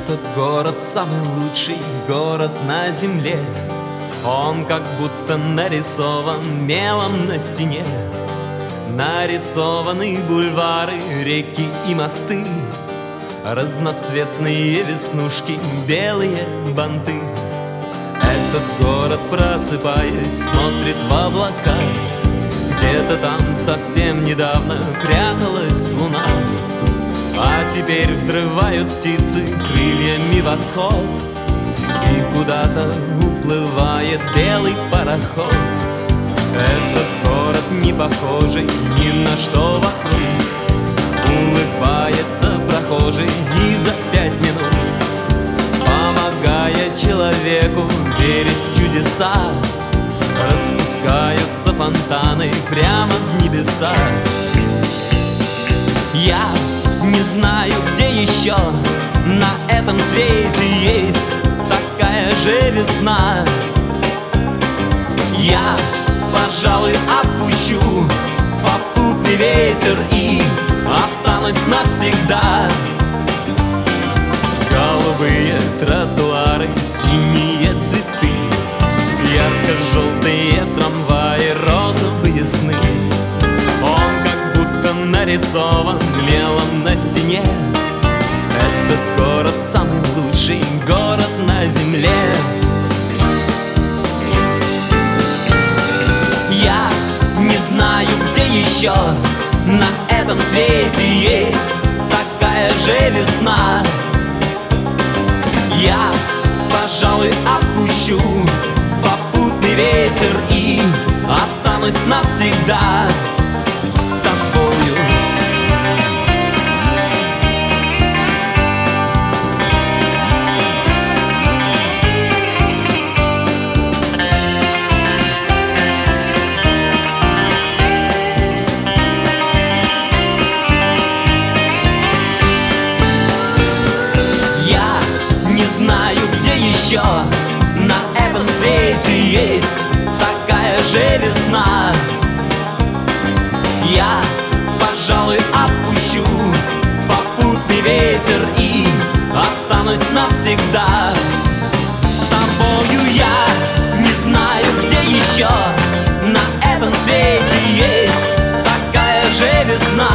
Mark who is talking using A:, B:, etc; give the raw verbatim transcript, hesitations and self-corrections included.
A: Этот город самый лучший город на земле. Он как будто нарисован мелом на стене. Нарисованы бульвары, реки и мосты, разноцветные веснушки, белые банты. Этот город, просыпаясь, смотрит в облака. Где-то там совсем недавно пряталась луна, а теперь взрывают птицы крыльями восход, и куда-то уплывает белый пароход. Этот город не похожий ни на что вокруг. Улыбается прохожий и за пять минут, помогая человеку верить в чудеса, распускаются фонтаны прямо в небеса. Я не знаю, где еще на этом свете есть такая же весна. Я, пожалуй, опущу попутный ветер и останусь навсегда. Голубые тротуары, синие цветы, ярко-желтые трамваи, розовые сны. Он как будто нарисован мелом на стене. Этот город самый лучший город на земле. Я не знаю, где еще на этом свете есть такая же весна. Я, пожалуй, опущу попутный ветер и останусь навсегда с тобою. Знаю, где еще на этом свете есть такая же весна. Я, пожалуй, опущу попутный ветер и останусь навсегда с тобою. Я не знаю, где еще на этом свете есть такая же весна.